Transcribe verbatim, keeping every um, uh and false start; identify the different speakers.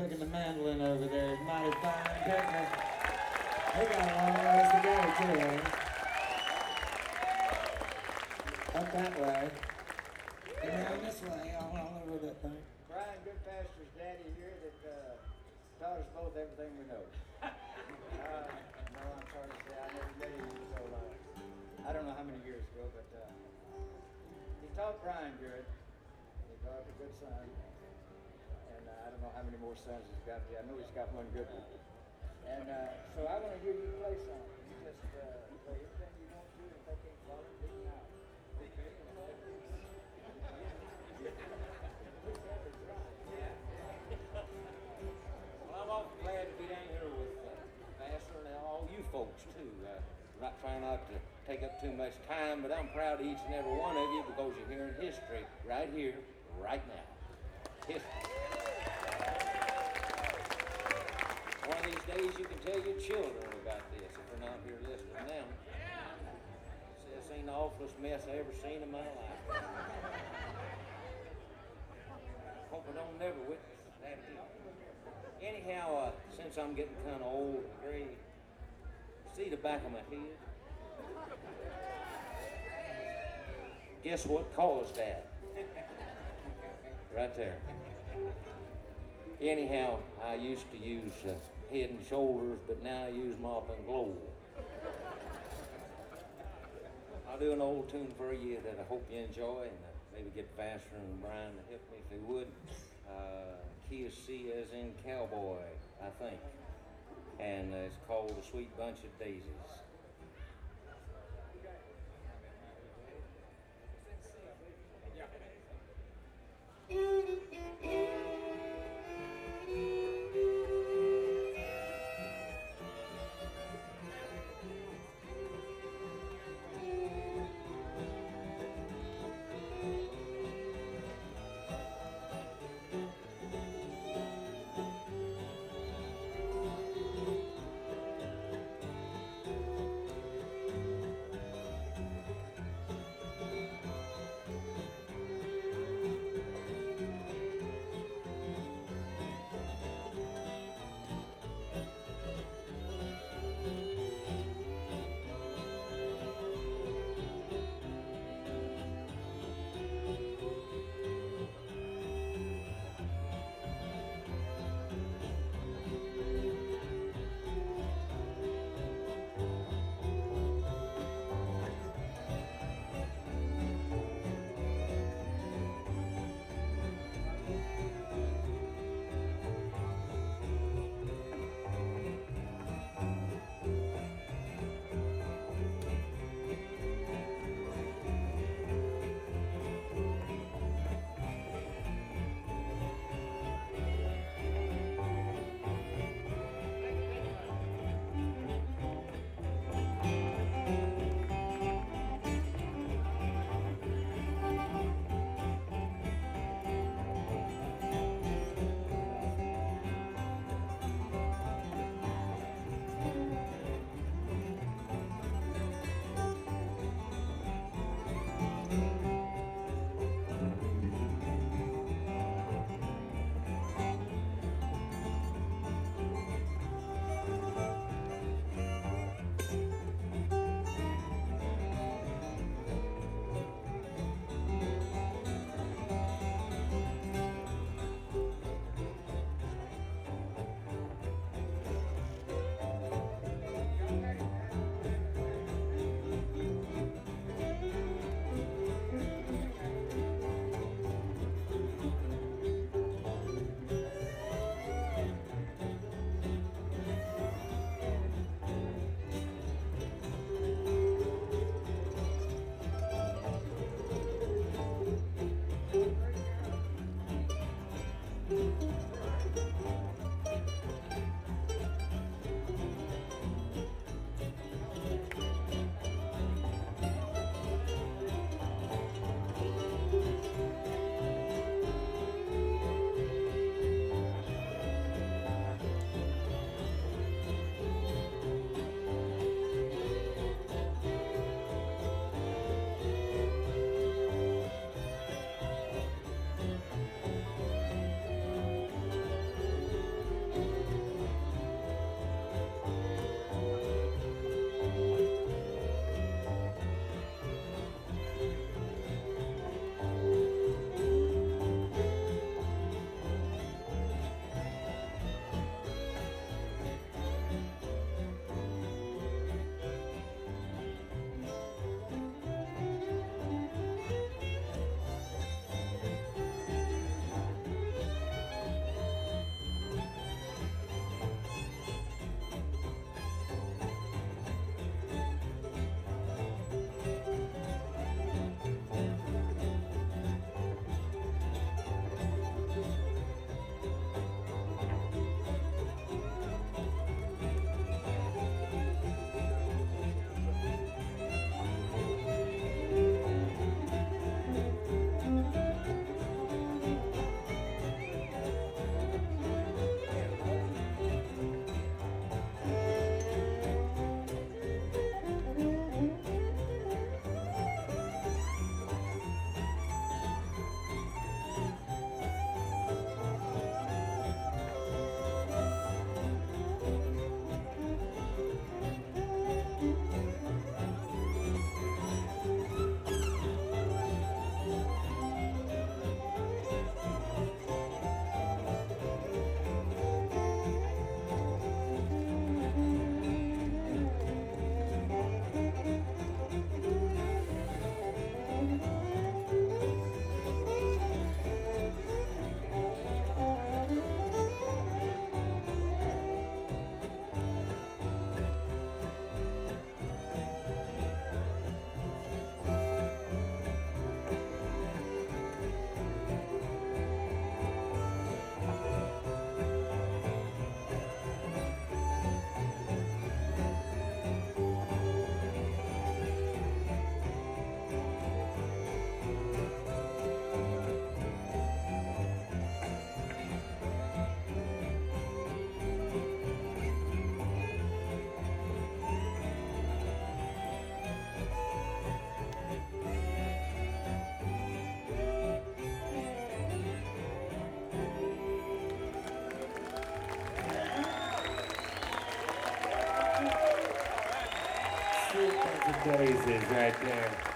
Speaker 1: picking the mandolin over there. Mighty fine picking. They got a long ways to go, too, eh? Up that way. And down this way, all, all over that thing.
Speaker 2: Brian Goodpasture's daddy here that uh, taught us both everything we know. uh, no, I'm sorry to say I never met him, so uh, I don't know how many years ago, but uh, he taught Brian good. He brought up a good son. And uh, I don't know how many more sons he's got. I know he's got one good one. And uh, so I want to hear you play something. You just uh, play everything you want to. If they can't follow it, leave it out.
Speaker 3: Well, I'm awful glad to be down here with uh, Vassar and all you folks too. Uh, I'm not trying not to take up too much time, but I'm proud of each and every one of you because you're hearing history right here, right now. History. One of these days you can tell your children about this if they're not here listening now. See, this ain't the awfulest mess I ever seen in my life. Hope I don't never witness that again. Anyhow, uh, since I'm getting kind of old and gray, see the back of my head? Guess what caused that? Right there. Anyhow, I used to use uh, Head and Shoulders, but now I use Mop and Glow. I'll do an old tune for you that I hope you enjoy, and uh, maybe get Vassar and Brian to help me if they would. Uh, Key of C as in cowboy, I think. And uh, it's called The Sweet Bunch of Daisies.
Speaker 1: Sweet bunch of daisies right there.